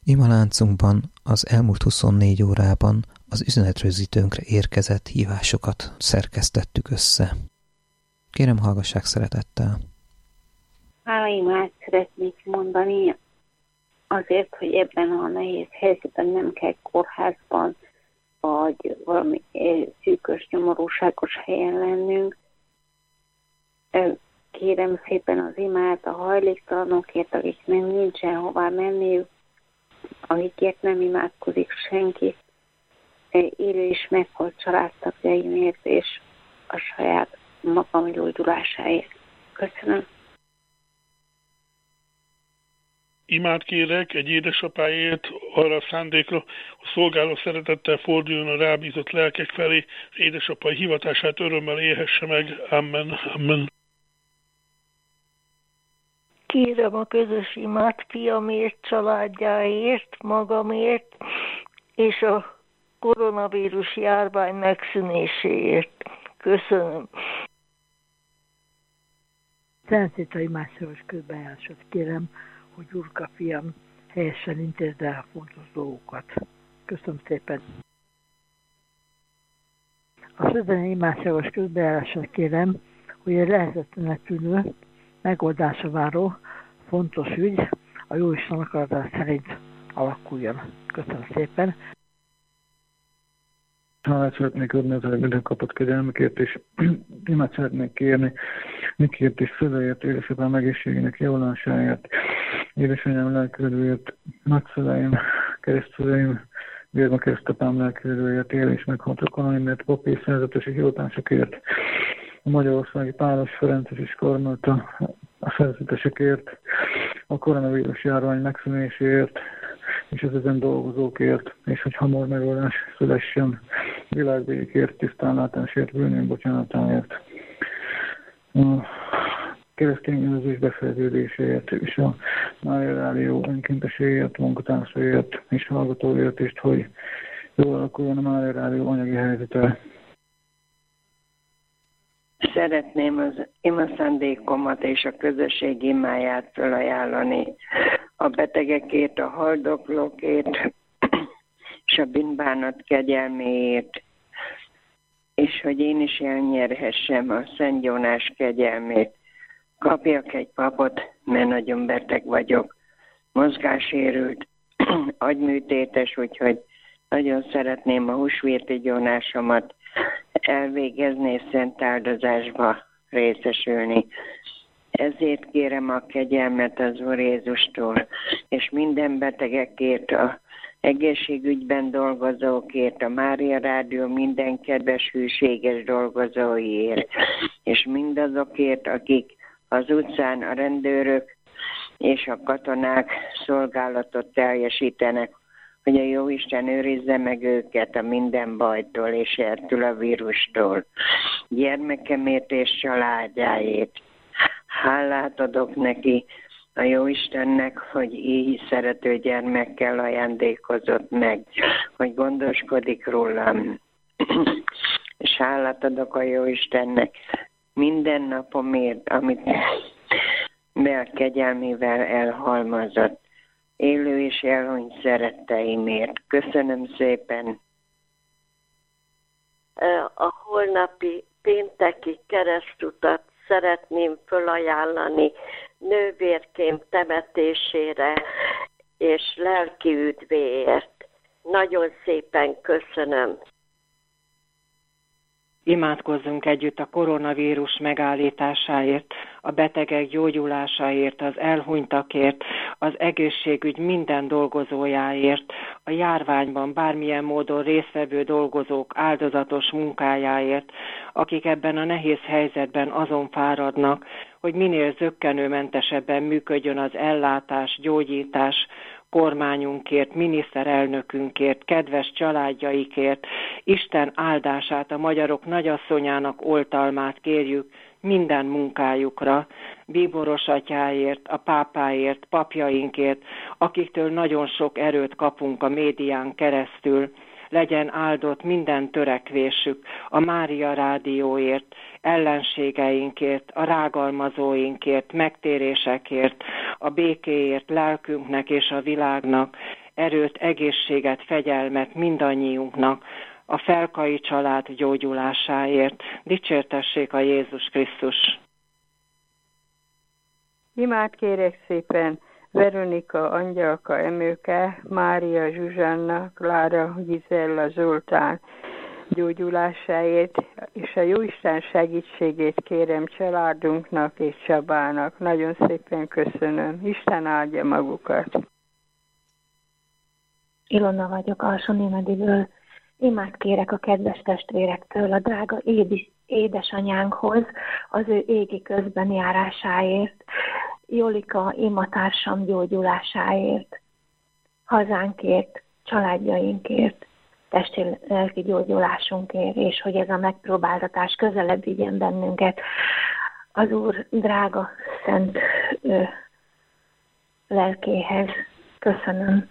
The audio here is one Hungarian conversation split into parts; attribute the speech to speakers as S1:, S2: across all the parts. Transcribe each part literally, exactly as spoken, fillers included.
S1: Imaláncunkban az elmúlt huszonnégy órában az üzenetrögzítőnkre érkezett hívásokat szerkesztettük össze. Kérem, hallgassák szeretettel.
S2: Hála imát szeretnék mondani azért, hogy ebben a nehéz helyzetben nem kell kórházban vagy valami szűkös, nyomorúságos helyen lennünk. Kérem szépen az imát a hajléktalanokért, akiknek nincsen hová menniük, akikért nem imádkozik senki, élő és meghalt családtagjaimért és a saját magam gyógyulásáért. Köszönöm.
S3: Imát kérek egy édesapáért, arra a szándékra, hogy szolgáló szeretettel forduljon a rábízott lelkek felé, az édesapai hivatását örömmel élhesse meg. Amen. Amen.
S4: Kérem a közös imát fiamért, családjáért, magamért, és a koronavírus járvány megszűnéséért. Köszönöm.
S5: Szentszita imádszoros közbejárással kérem, hogy Gyurka fiam helyesen intézd el a fontos dolgokat. Köszönöm szépen. A szözeni imádszoros közbejárással kérem, hogy egy lehetetlenek tűnő, megoldásra váró fontos ügy a Jóisten akaratás szerint alakuljon. Köszönöm szépen.
S6: Hálát szeretnék adni az előbb kapott kegyelmekért, és imát szeretnék kérni Nikért és szüleért, édesapám egészségének javulásáért, édesanyám lelkülőért, nagyszüleim, keresztszüleim, vérma keresztapám lelkülőért, él és meghaltak kanaimért, papi és szerzetesi hivatásokért, a Magyarországi Pálos Ferences és Karmelita a szerzetesekért, a koronavírus járvány megszűnéséért, és az ezen dolgozókért, és hogy hamar megoldás szülessen világbékért, tisztánlátásért, bűnünk bocsánatáért, a keresztény önzés befejeződéséért, és a Mária Rádió önkénteséért, munkatársaiért, és hallgatóért, és hogy jól alakuljon a Mária Rádió anyagi helyzete.
S7: Szeretném az ima szándékomat és a közösség imáját felajánlani a betegekért, a haldoklókért, és a bűnbánat kegyelméért, és hogy én is elnyerhessem a Szent Jónás kegyelmét. Kapjak egy papot, mert nagyon beteg vagyok, mozgássérült, agyműtétes, úgyhogy nagyon szeretném a húsvéti gyónásomat elvégezni és szent áldozásba részesülni. Ezért kérem a kegyelmet az Úr Jézustól, és minden betegekért, a egészségügyben dolgozókért, a Mária Rádió minden kedves, hűséges dolgozóiért, és mindazokért, akik az utcán a rendőrök és a katonák szolgálatot teljesítenek, hogy a Jóisten őrizze meg őket a minden bajtól és ettől a vírustól. Gyermekemért és családjáért. Hálát adok neki, a Jóistennek, hogy így szerető gyermekkel ajándékozott meg, hogy gondoskodik rólam. És hálát adok a Jóistennek minden napomért, amit mell kegyelmével elhalmozott. Élő és elhunyt szeretteimért. Köszönöm szépen.
S4: A holnapi pénteki keresztutat szeretném felajánlani nővérkém temetésére és lelki üdvéért. Nagyon szépen köszönöm.
S8: Imádkozzunk együtt a koronavírus megállításáért, a betegek gyógyulásáért, az elhunytakért, az egészségügy minden dolgozójáért, a járványban bármilyen módon résztvevő dolgozók áldozatos munkájáért, akik ebben a nehéz helyzetben azon fáradnak, hogy minél zökkenőmentesebben működjön az ellátás, gyógyítás, kormányunkért, miniszterelnökünkért, kedves családjaikért, Isten áldását, a magyarok nagyasszonyának oltalmát kérjük minden munkájukra, bíboros atyáért, a pápáért, papjainkért, akiktől nagyon sok erőt kapunk a médián keresztül. Legyen áldott minden törekvésük, a Mária Rádióért, ellenségeinkért, a rágalmazóinkért, megtérésekért, a békéért, lelkünknek és a világnak. erőt, egészséget, fegyelmet mindannyiunknak, a Felkai család gyógyulásáért. Dicsértessék a Jézus Krisztus!
S9: Imád kérek szépen Veronika, Angyalka, Emőke, Mária, Zsuzsanna, Klára, Gizella, Zoltán gyógyulásáért, és a Jóisten segítségét kérem családunknak és Csabának. Nagyon szépen köszönöm. Isten áldja magukat.
S10: Ilona vagyok Alsó-Némediből. Imád kérek a kedves testvérektől a drága édi, édesanyánkhoz az ő égi közbenjárásáért, Jolika imatársam gyógyulásáért, hazánkért, családjainkért, testi lelki gyógyulásunkért, és hogy ez a megpróbáltatás közelebb vigyen bennünket az Úr drága szent ö, lelkéhez. Köszönöm.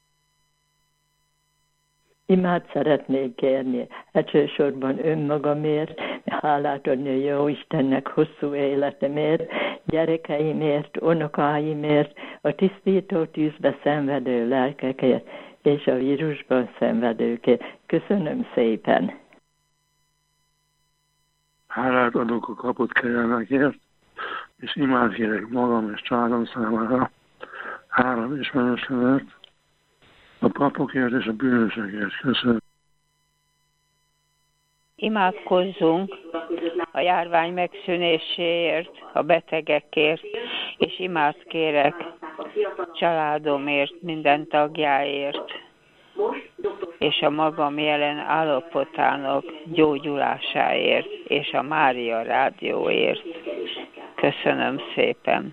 S11: Imát szeretnék kérni, elsősorban önmagamért, hálát adni a jó Istennek hosszú életemért, gyerekeimért, unokáimért, a tisztító tűzbe szenvedő lelkekért, és a vírusban szenvedőkért. Köszönöm szépen!
S12: Hálát adok a kapott kegyelmekért, és imát kérek magam és családom számára, három és menősövet, a papokért és a bűnösökért. Köszönöm.
S13: Imádkozzunk a járvány megszűnéséért, a betegekért, és imát kérek családomért, minden tagjáért, és a magam jelen állapotának gyógyulásáért, és a Mária Rádióért. Köszönöm szépen.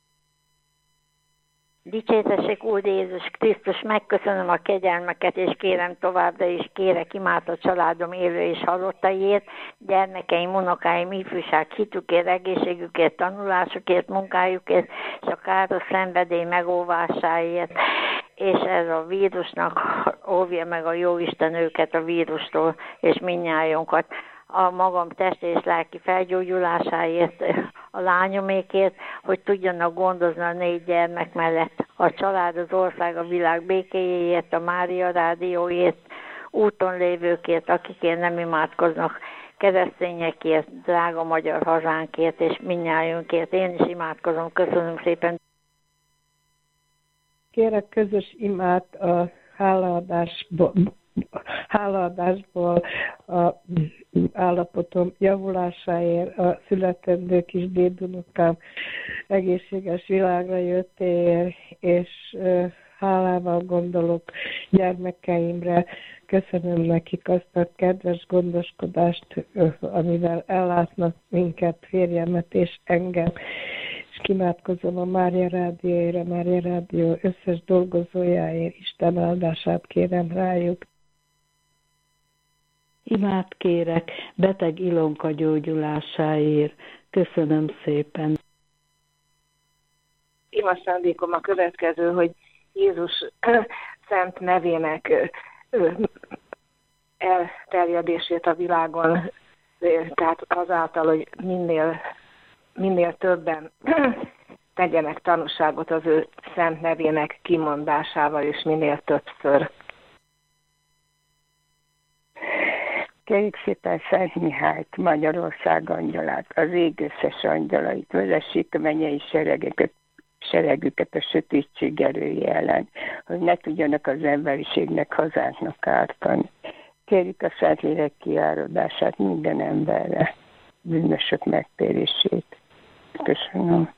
S14: Dicsértessék Úr Jézus Krisztus, megköszönöm a kegyelmeket, és kérem továbbra is, kérek imát a családom élő és halottaiért, gyermekeim, unokáim, ifjúság, hitükért, egészségükért, tanulásukért, munkájukért, és a káros szenvedély megóvásáért, és ez a vírusnak óvja meg a Jóisten őket a vírustól, és mindnyájunkat. A magam testi és lelki felgyógyulásáért, a lányomékért, hogy tudjanak gondozni a négy gyermek mellett. A család, az ország, a világ békéjéért, a Mária Rádióért, úton lévőkért, akikért nem imádkoznak, keresztényekért, drága magyar hazánkért és mindnyájunkért. Én is imádkozom. Köszönöm szépen.
S15: Kérek közös imát a hálaadásból, hálaadásból a állapotom javulásáért, a születendő kis dédunokám egészséges világra jöttéért, és hálával gondolok gyermekeimre. Köszönöm nekik azt a kedves gondoskodást, amivel ellátnak minket, férjemet és engem. És kimádkozom a Mária Rádióért, a Mária Rádió összes dolgozójáért, Isten áldását kérem rájuk.
S16: Imát kérek beteg Ilonka gyógyulásáért. Köszönöm szépen.
S17: Ima szándékom a következő, hogy Jézus szent nevének elterjedését a világon, tehát azáltal, hogy minél, minél többen tegyenek tanúságot az ő szent nevének kimondásával, és minél többször.
S7: Kérjük szépen Szent Mihályt, Magyarország angyalát, az ég összes angyalait, vezessék a mennyei seregeket, seregüket a sötétség erője ellen, hogy ne tudjanak az emberiségnek, hazánknak ártani. Kérjük a Szentlélek kiáradását minden emberre, bűnösök megtérését. Köszönöm.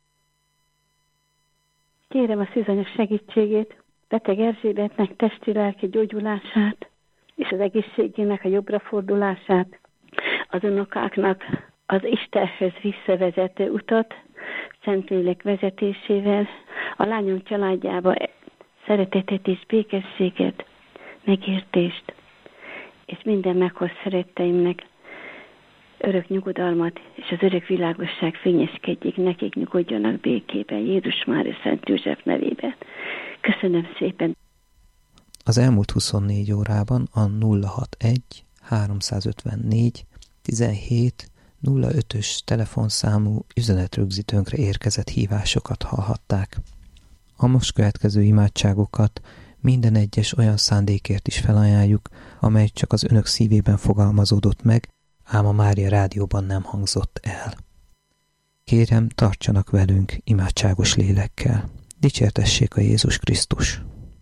S16: Kérem a szűzanyag segítségét, beteg Erzsébetnek testi-lelki gyógyulását, és az egészségének a jobbra fordulását, az unokáknak az Istenhez visszavezető utat, Szentlélek vezetésével, a lányom családjába szeretetet és békességet, megértést, és minden meghoz szeretteimnek örök nyugodalmat, és az örök világosság fényeskedjék, nekik nyugodjanak békében, Jézus Mária Szent József nevében. Köszönöm szépen!
S1: Az elmúlt huszonnégy órában a nulla hatvanegy háromszázötvennégy tizenhét nulla ötös telefonszámú üzenetrögzítőnkre érkezett hívásokat hallhatták. A most következő imádságokat Minden egyes olyan szándékért is felajánljuk, amely csak az önök szívében fogalmazódott meg, ám a Mária rádióban nem hangzott el. Kérem, tartsanak velünk imádságos lélekkel. Dicsértessék a Jézus Krisztus!